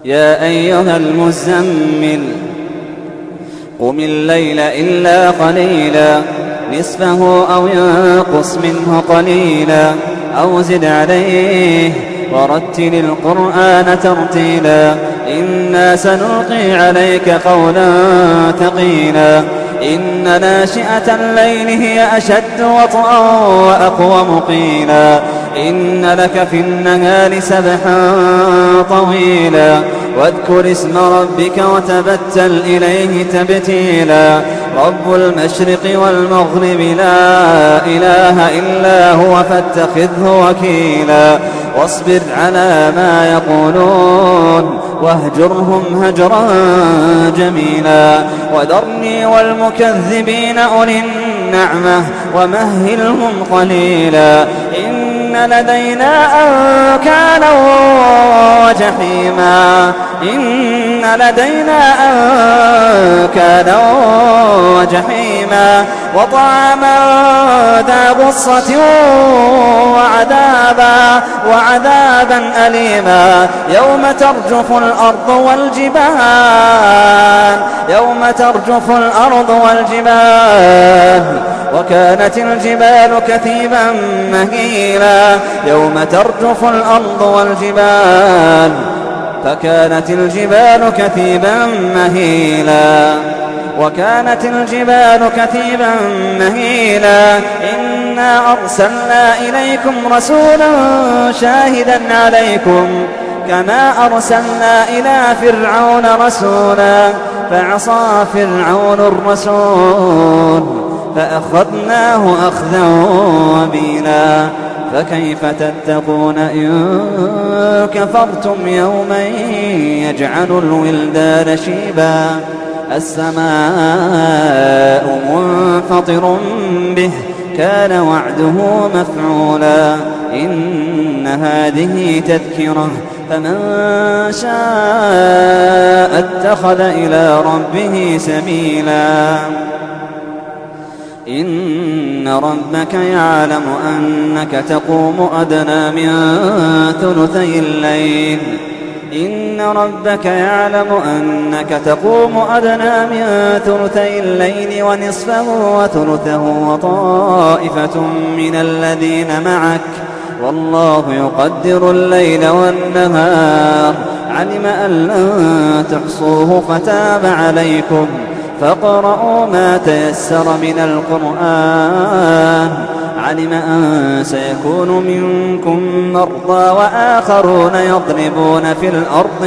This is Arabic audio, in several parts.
يا أيها المزمل قم الليل إلا قليلا نصفه أو ينقص منه قليلا أو زد عليه ورتل القرآن ترتيلا إنا سنلقي عليك قولا ثقيلا إن ناشئة الليل هي أشد وطئا وأقوم قيلا إن لك في النهار سبحا طويلا واذكر اسم ربك وتبتل إليه تبتيلا رب المشرق والمغرب لا إله إلا هو فاتخذه وكيلا واصبر على ما يقولون واهجرهم هجرا جميلا وذرني والمكذبين أولي النعمة ومهلهم قليلا إن لدينا أنكالا وجحيما إن لدينا أنكالا وجحيما وطعاما ذا غصة وعذابا أليما يوم ترجف الأرض والجبال وكانت الجبال كثيبا مهيلا يوم ترجف الأرض والجبال فكانت الجبال كثيبا مهيلا وكانت الجبال كثيبا مهيلا إنا أرسلنا إليكم رسولا شاهدا عليكم كما أرسلنا إلى فرعون رسولا فعصى فرعون الرسول فأخذناه أخذا وبيلا فكيف تتقون إن كفرتم يوما يجعل الولدان شيبا السماء منفطر به كان وعده مفعولا إن هذه تذكرة فمن شاء اتخذ إلى ربه سبيلا إن ربك يعلم أنك تقوم أدنى من ثلثي الليل إن ربك يعلم أنك تقوم أدنى من ثلثي الليل ونصفه وثلثه وطائفة من الذين معك والله يقدر الليل والنهار علم أن لن تحصوه فتاب عليكم فاقرؤوا ما تيسر من القرآن علم أن سيكون منكم مرضى وآخرون يضربون في الأرض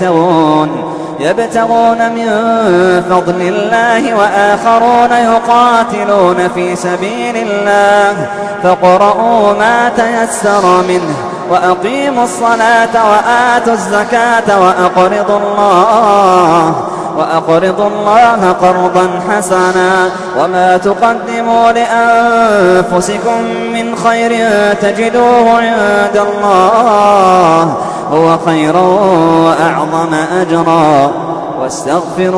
يبتغون من فضل الله وآخرون يقاتلون في سبيل الله فاقرؤوا ما تيسر منه وأقيموا الصلاة وآتوا الزكاة وأقرضوا الله قرضا حسنا وما تقدموا لأنفسكم من خير تجدوه عند الله هو خيرا وأعظم أجرا واستغفروا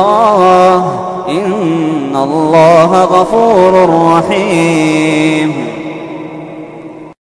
الله إن الله غفور رحيم